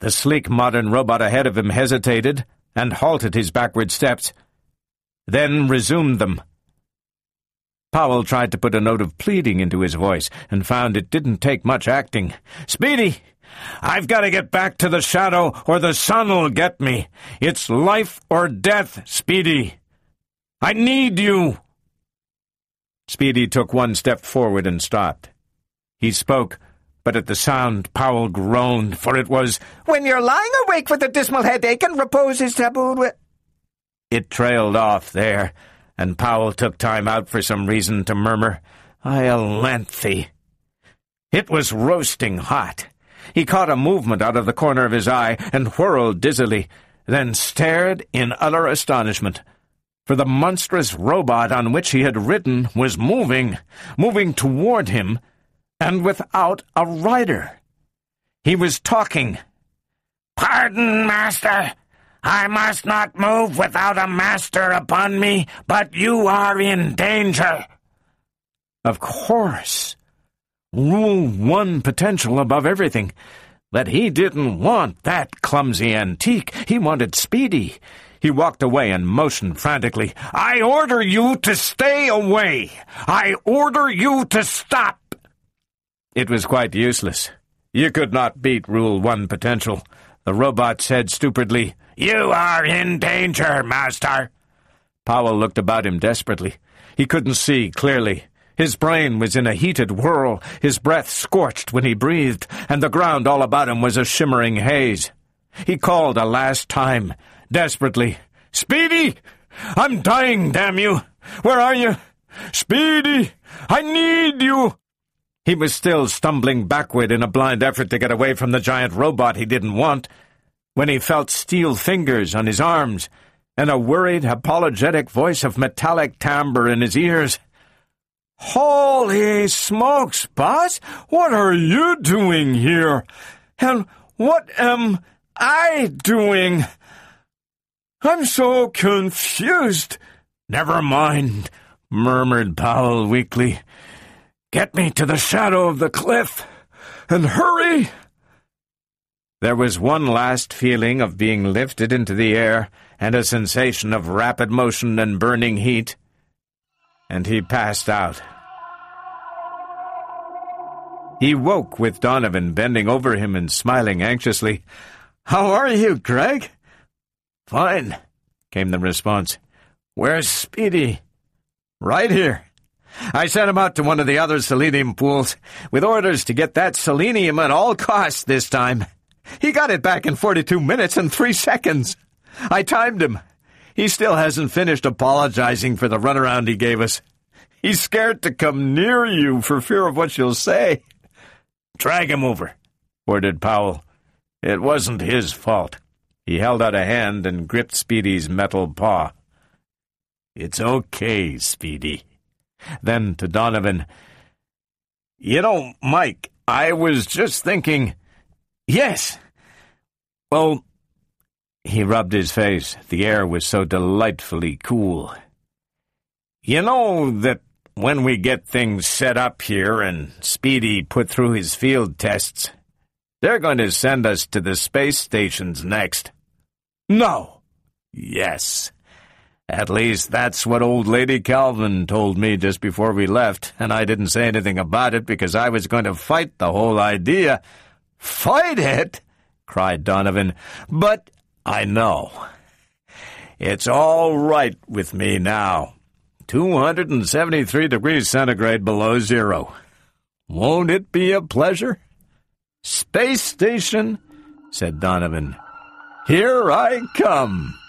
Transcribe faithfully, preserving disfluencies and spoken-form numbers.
The sleek modern robot ahead of him hesitated and halted his backward steps, then resumed them. Powell tried to put a note of pleading into his voice and found it didn't take much acting. "Speedy! I've got to get back to the shadow or the sun'll get me. It's life or death, Speedy. I need you." Speedy took one step forward and stopped. He spoke, but at the sound Powell groaned, for it was, "When you're lying awake with a dismal headache and repose is tabooed with—" It trailed off there, and Powell took time out for some reason to murmur, "Iolanthe." It was roasting hot. He caught a movement out of the corner of his eye and whirled dizzily, then stared in utter astonishment. For the monstrous robot on which he had ridden was moving, moving toward him, and without a rider. He was talking. "Pardon, master. I must not move without a master upon me, but you are in danger." Of course. Rule one potential above everything. But he didn't want that clumsy antique. He wanted Speedy. He walked away and motioned frantically. "I order you to stay away! I order you to stop!" It was quite useless. You could not beat Rule one potential. The robot said stupidly, "You are in danger, master." Powell looked about him desperately. He couldn't see clearly. His brain was in a heated whirl, his breath scorched when he breathed, and the ground all about him was a shimmering haze. He called a last time, desperately, "Speedy! I'm dying, damn you! Where are you? Speedy! I need you!" He was still stumbling backward in a blind effort to get away from the giant robot he didn't want, when he felt steel fingers on his arms and a worried, apologetic voice of metallic timbre in his ears. "Holy smokes, boss! What are you doing here? And what am I doing? I'm so confused." "Never mind," murmured Powell weakly. "Get me to the shadow of the cliff, and hurry!" There was one last feeling of being lifted into the air, and a sensation of rapid motion and burning heat, and he passed out. He woke with Donovan bending over him and smiling anxiously. "How are you, Greg?" "Fine," came the response. "Where's Speedy?" "Right here. I sent him out to one of the other selenium pools, with orders to get that selenium at all costs this time. He got it back in forty-two minutes and three seconds. I timed him. He still hasn't finished apologizing for the runaround he gave us. He's scared to come near you for fear of what you'll say." "Drag him over," ordered Powell. It wasn't his fault. He held out a hand and gripped Speedy's metal paw. "It's okay, Speedy." Then to Donovan, "You know, Mike, I was just thinking—" "Yes. Well," he rubbed his face. The air was so delightfully cool. "You know that when we get things set up here and Speedy put through his field tests, they're going to send us to the space stations next." "No." "Yes. At least that's what old Lady Calvin told me just before we left, and I didn't say anything about it because I was going to fight the whole idea." "Fight it?" cried Donovan. "But I know. It's all right with me now. two hundred seventy-three degrees centigrade below zero. Won't it be a pleasure?" "Space station," said Donovan. "Here I come."